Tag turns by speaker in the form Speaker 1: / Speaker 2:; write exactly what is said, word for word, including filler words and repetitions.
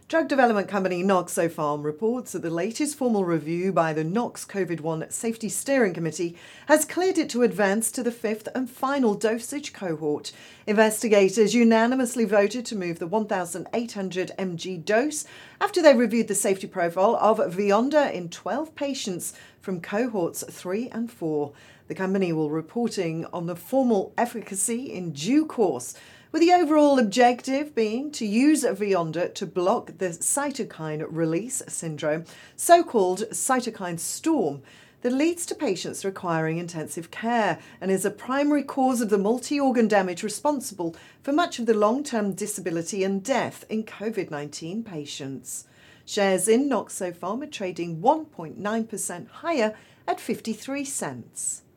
Speaker 1: Drug development company Noxopharm reports that the latest formal review by the Nox COVID one Safety Steering Committee has cleared it to advance to the fifth and final dosage cohort. Investigators unanimously voted to move the one thousand eight hundred milligram dose after they reviewed the safety profile of Vyondra in twelve patients from cohorts three and four. The company will be reporting on the formal efficacy in due course, with the overall objective being to use Vyondra to block the cytokine release syndrome, so-called cytokine storm, that leads to patients requiring intensive care and is a primary cause of the multi-organ damage responsible for much of the long-term disability and death in COVID nineteen patients. Shares in Noxopharm are trading one point nine percent higher at fifty-three cents.